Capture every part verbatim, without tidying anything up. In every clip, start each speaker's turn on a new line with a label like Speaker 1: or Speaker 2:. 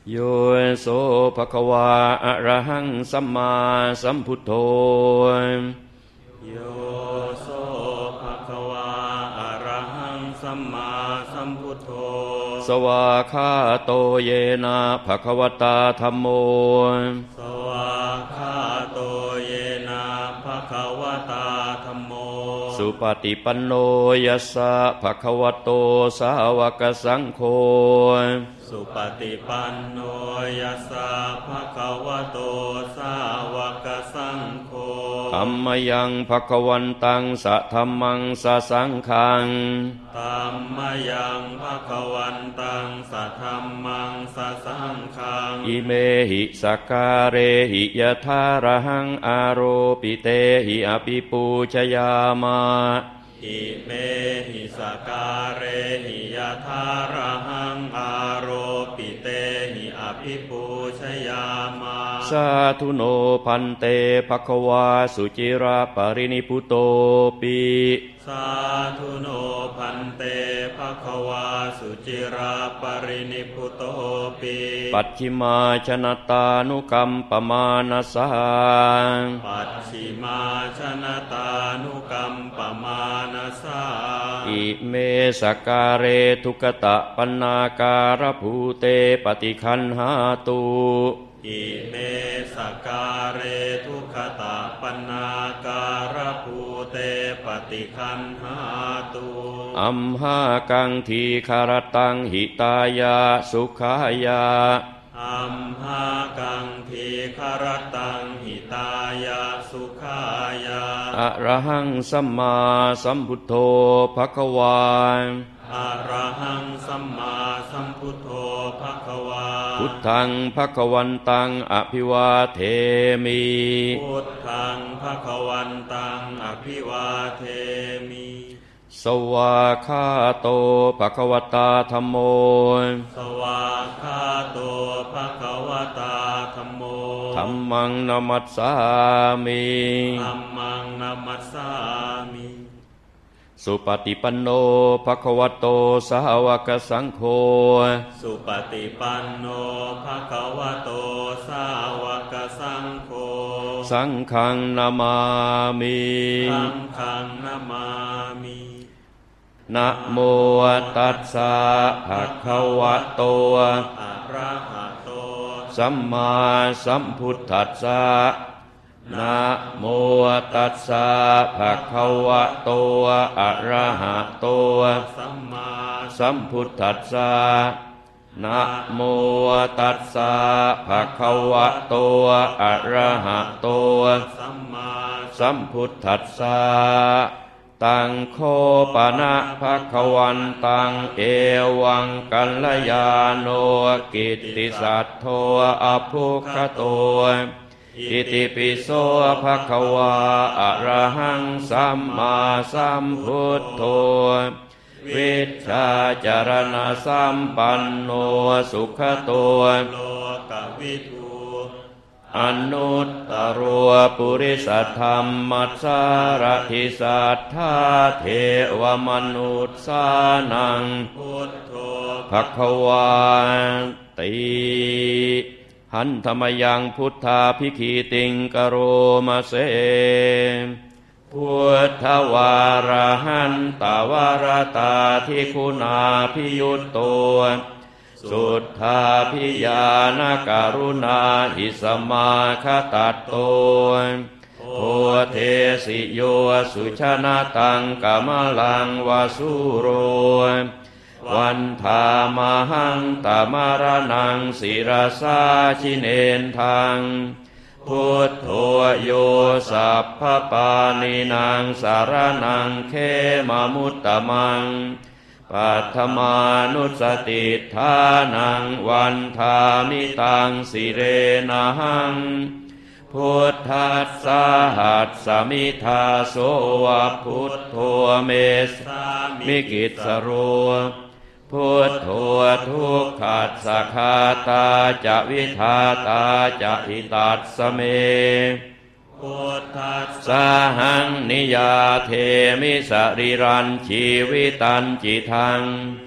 Speaker 1: โยโสภควาอะระหังสัมมาสัมพุทโธ
Speaker 2: โยโสภควาอะระหังสัมมาสัมพุทโธ
Speaker 1: สวากขาโตเยนะภควตาธัมโม
Speaker 2: สวากขาโตเยนะภควตาธัมโม
Speaker 1: สุปฏิปันโนยัสสะภควโตสาวกสังโฆ
Speaker 2: สุปฏิปันโนยัสสะภควโตสาวกสังโฆ
Speaker 1: ธัมมยังภควันตังสะธัมมังสะสังฆัง
Speaker 2: ธัมมยังภควันตังสะธัมมังสะสังฆัง
Speaker 1: อิเมหิสกกาเรหิยะทาระหังอาโรปิเตหิอภิปูชยามะ
Speaker 2: อิเมหิสกกาเรหิยะทาระหังอาโรปิเตหิอภิปูชยามะ
Speaker 1: สาธุโนพันเตภควาสุจิราปรินิพุโตปิ
Speaker 2: สาธุโนพันเตภควาสุจิราปรินิพุโตปิ
Speaker 1: ปัจฉิมาชนตานุกัมปมานัสสะ
Speaker 2: ปัจฉิมาชนตานุกัมปมานัสสะ
Speaker 1: อิเมสกาเรทุกตะปันนาการภูเตปฏิคันหาตุ
Speaker 2: อิเมสการเรทุขตาปันนาการภูเตปฏิคันหาตุ
Speaker 1: อัมหากังทีคารตังหิตายาสุขายา
Speaker 2: อัมหากังทีคารตังหิตายาสุขายา
Speaker 1: อะระหังสัมมาสัมพุทโธภควา
Speaker 2: อะระหังสัมมาสัมพุทโธภควา
Speaker 1: พุทธังภควันตังอภิวาเทมิ
Speaker 2: พุทธังภควันตังอภิวาเทมิ
Speaker 1: สวากขาโตภควตาธัมโม
Speaker 2: สวากขาโตภควตาธัมโม
Speaker 1: ธัมมังนัมมัสสามิ
Speaker 2: ธัมมังนัมมัสสามิ
Speaker 1: สุปฏิปันโนภควโตสาวกสังโฆ
Speaker 2: สุปฏิปันโนภควโตสาวกสังโฆ
Speaker 1: สังฆังนามามิ
Speaker 2: สังฆังนามามิ
Speaker 1: นะโมตัสสะภะคะวะโต
Speaker 2: อะระหะโต
Speaker 1: สัมมาสัมพุทธัสสะนะโมตัสสะภะคะวะโตอะระหะโต
Speaker 2: สัมมา
Speaker 1: สัมพุทธัสสะนะโมตัสสะภะคะวะโตอะระหะโต
Speaker 2: สัมมา
Speaker 1: สัมพุทธัสสะตังโคปนะภควันตังเอวังกัลยาโนกิตติสัทโธอภุคโตอิติปิโสภควาอะระหังสัมมาสัมพุทโธวิชชาจารณะสัมปันโนสุขโต
Speaker 2: โลกวิทู
Speaker 1: อนุตตรปุริสธรรมัสสารทิสัทธาเทวมนุษสานัง
Speaker 2: พุทโธ
Speaker 1: ภควาติหันธรรมยังพุทธาภิกขิติงกโรมาเสพุทธวารหันตวารตาทิคุณาภิยุตโตสุทธาภิญาณการุณาหิสมาคตัตโตโพเทสิโยสุชนะตังกามลังวาสุโรวันธามหังตามารนังศิรสาชิเนนทังพุทโธโยสัพพปานินางสารนังเขมมุตตมังปัทมานุสติทานังวันธามิตังสิเรนะหังพุทธัสสะหัสสมิทาโสวะพุทโธเมสมิกิสโรพุทโธทุกขัสสะคาตาจะวิทาตาจะหิตัสสเม
Speaker 2: พุทธัส
Speaker 1: สะหังนิยาเทมิสริรันชีวิตันจิทัง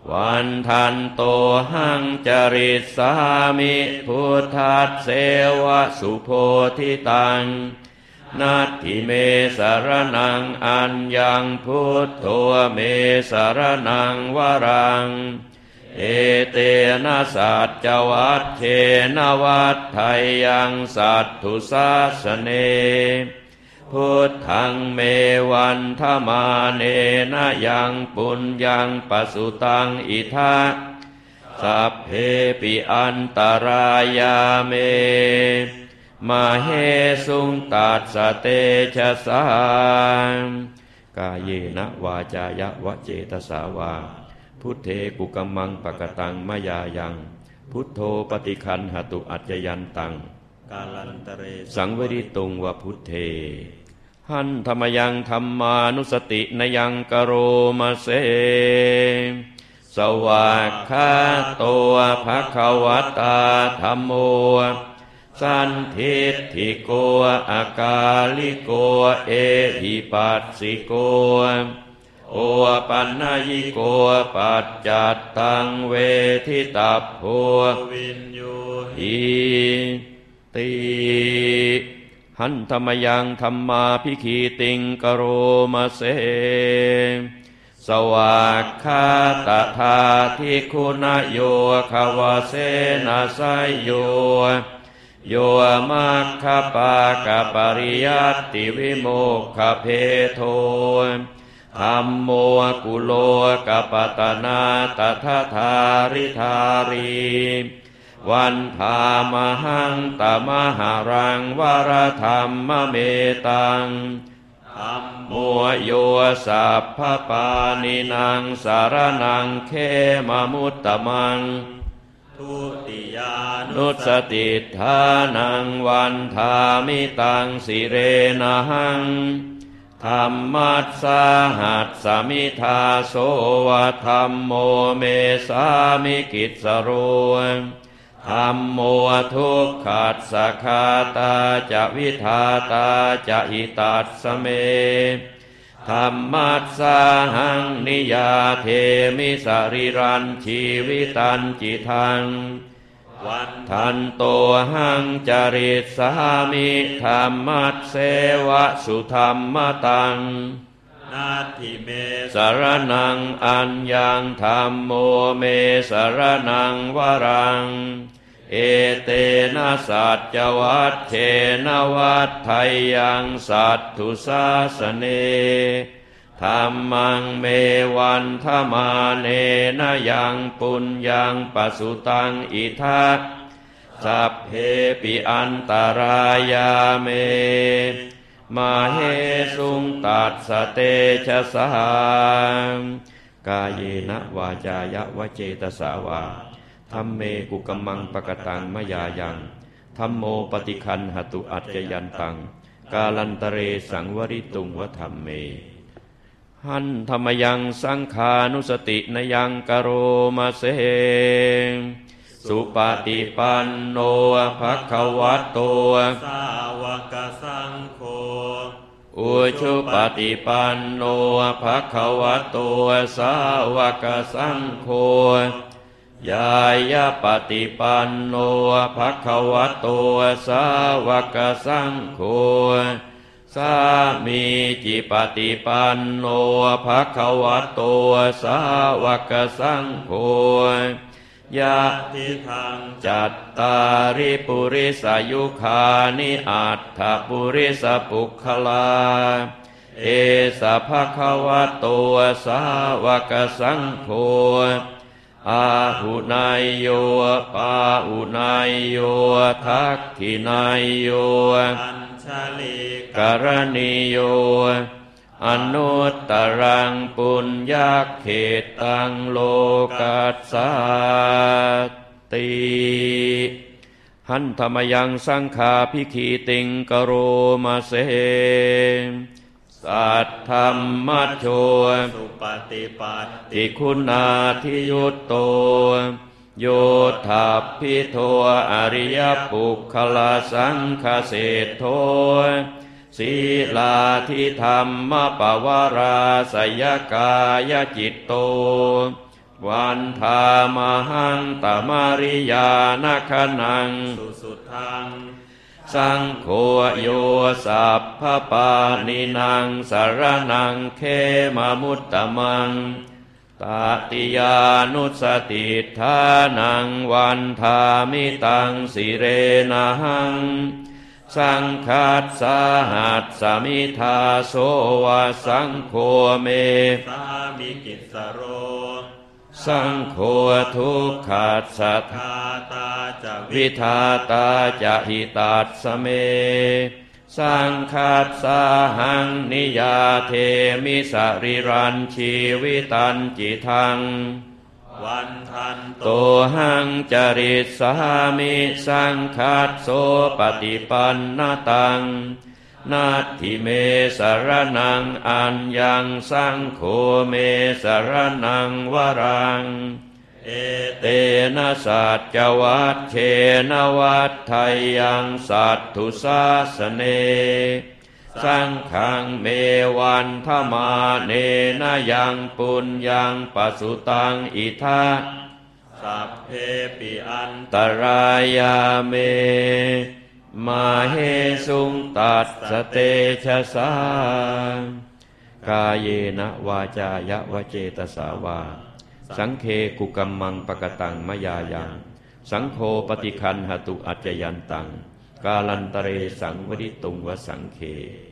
Speaker 1: วันทันโตหังจริสามิพุทธัสเสวะสุโพธิตังนัตถิเมสรนังอัญญังพุทโธเมสรนังวรังเอเตนะสัจจวัตเถนวัฏไทยังสัตถุสาสเนพุทธังเมวันธมาเนนะยังปุญญังปสุตังอิทะสัพเพปิอันตรายาเมมาเหสุงตัสสะเตชะสามกายเยนะวาจายะวะเจตสาวาพุทเทกุกัมมังปะกตังมะยายังพุทโธปฏิคันหตุอัจจยันตังกาลันตเรสังวริตุงวะพุทเทหันธรรมยังธรรมานุสตินยังกโรมเสสวากขาโตภควตาธัมโมสันทิฏฐิโกอากาลิโกเอหิปัสสิโกโอปันนยิโกปัจจัตตังเวทิตัพโพวินยูหิติหันธรรมยังธรรมาภิคีติงกโรมเสสวากขาตถาทิคุณโยขวเสนาไสโยโยมัคคปากปริยัตติวิโมกขเพโทธัมโมกุโลกปตนาตถาธาริธารีวันธามหังตมหารังวรธรรมเมตังธัมโมโยสัพพปานินางสารนังเขมมุตตมังทุติยานุสติทานังวันธามิตังสิเรนะหังธัมมัสสหัสสมิทาโสวะธัมโมเมสามิกิสโรธัมโมทุกขัสสะคาตาจะวิทาตาจะหิตัสสเมธัมมัสสหังนิยาเทมิสริรันชีวิตันจิทังวันทันโตหังจริสามิธัมมัสเสวะสุธัมมตังนาทิเมสรนังอัญญังธัมโมเมสรนังวรังเอเตนะสัจจวัตเถนวัฏไทยังสัตถุสาสเนธัมมังเมวันธมาเนนะยังปุญญังปสุตังอิทะสัพเพปิอันตรายาเมมาเหสุงตัสสะเตชะสามกายเยนะวาจายะวะเจตสาวาธัมเมกุกัมมังปะกตังมะยายังธัมโมปฏิคันหตุอัจจยันตังกาลันตเรสังวริตุงวะธัมเมหันธรรมยังสังขานุสตินยังกโรมเสสุปฏิปันโนภควโตสาวกสังโฆอุชุปฏิปันโนภควโตสาวกสังโฆยายาปฏิปันโนภควโตสาวกสังโฆสามีจิปฏิปันโนภควโตสาวกสังโฆยะทิทังจัตตาริปุริสายุคานิอัตถปุริสปุคคลาเอสะภควโตสาวกสังโฆอาหุนายโยปาหุนายโยทักขินายโยอัญชลิกรณีโยอนุตตรังปุญญเขตังโลกัสสติหันธรรมยังสังฆาภิคีติงกโรมเสสัทธัมมัชโชสุปฏิปัตติคุณาธิยุตโตโยทัพพิโทอริยปุคคลสังฆเศธโธศีลาธิธรรมปวาราสยกายจิตโตวันธามหังตมาริยานาคนัง
Speaker 2: สุสุทัง
Speaker 1: สังโฆโยสัพพปานินังสารนังเขมมุตตมังตติยานุสติทานังวันธามิตังสิเรนะหังสังคัสสาหัสสมิทาโสวะสังโฆเม
Speaker 2: สามิกิสโร
Speaker 1: สังโฆทุกขัสสะ
Speaker 2: ทาตาจะ
Speaker 1: วิทาตาจะหิตัสสเมสังคัสสาหังนิยาเทมิสริรันชีวิตันจิทัง
Speaker 2: วันทัน
Speaker 1: โตหังจริสสามิสังคัสโสปฏิปันนตังนัตถิเมสรนังอัญญังสังโฆเมสรนังวรัง
Speaker 2: เอ
Speaker 1: เตนะสัจจวัตเชนะวัฏไทยังสัตถุสาสเนสังฆังเมวันธมาเนนะยังปุญญังปสุตังอิทัส
Speaker 2: สัพเพปิอัน
Speaker 1: ตรายาเมมาเหสุงตัสสเตชะสากาเยนะวาจายะวเจตสาวาสังเคกุกัมมังปะกตังมยายังสังโฆปฏิคันหตุอัจจยันตังกาลันตเรสังวดิตุงวสังเค